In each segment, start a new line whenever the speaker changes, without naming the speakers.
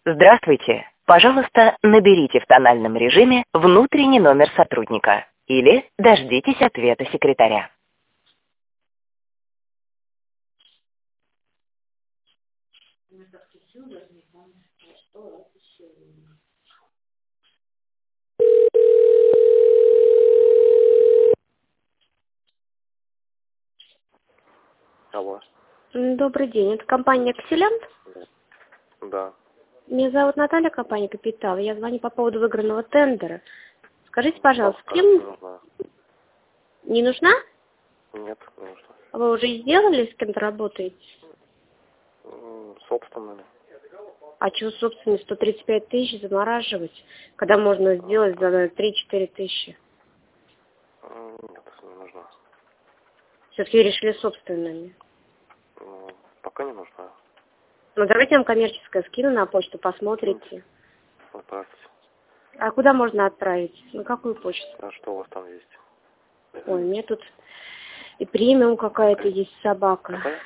Здравствуйте. Пожалуйста, наберите в тональном режиме внутренний номер сотрудника или дождитесь ответа секретаря.
Алло.
Добрый день, это компания «Экселент».
Да.
Меня зовут Наталья, компания «Капитал». Я звоню по поводу выигранного тендера. Скажите, пожалуйста, с кем...
Не нужна.
Не нужна?
Нет, не нужна.
Вы уже сделали, с кем-то работаете?
Собственными.
А чего, собственно, 135 тысяч замораживать, когда можно сделать за 3-4 тысячи?
Нет, не нужна.
Все-таки решили собственными.
Пока не нужна.
Ну, давайте я вам коммерческое скину на почту, посмотрите.
Отправьте.
А куда можно отправить? На какую почту?
А что у вас там есть?
Ой, у меня тут и премиум какая-то есть собака.
Какая?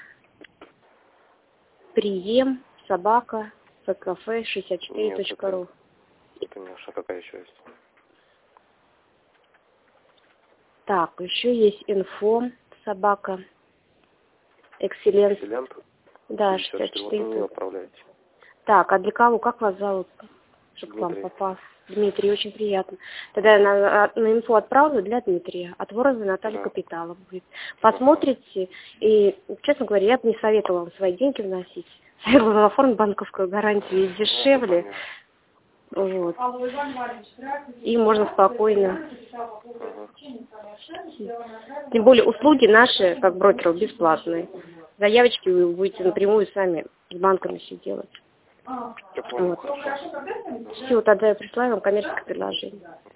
Прием, собака, кафе 64.ру.
Это не наша, какая еще есть?
Так, еще есть инфо, собака, Экселент.
Экселент?
Да,
64. Вот
64.
на нее отправляйте.
Так, а для кого? Как вас зовут? Чтобы к вам
Дмитрий.
попал. Дмитрий, очень приятно. Тогда я на инфо отправлю для Дмитрия. От Вороза Наталья
Да.
Капиталов будет. Посмотрите. И, честно говоря, я бы не советовала вам свои деньги вносить. Советовала вам оформить банковскую гарантию и дешевле. Вот. И можно спокойно. Тем более услуги наши, как брокеров, бесплатные. Заявочки вы будете напрямую сами с банками все делать. Вот. Все, тогда я присылаю вам коммерческое предложение.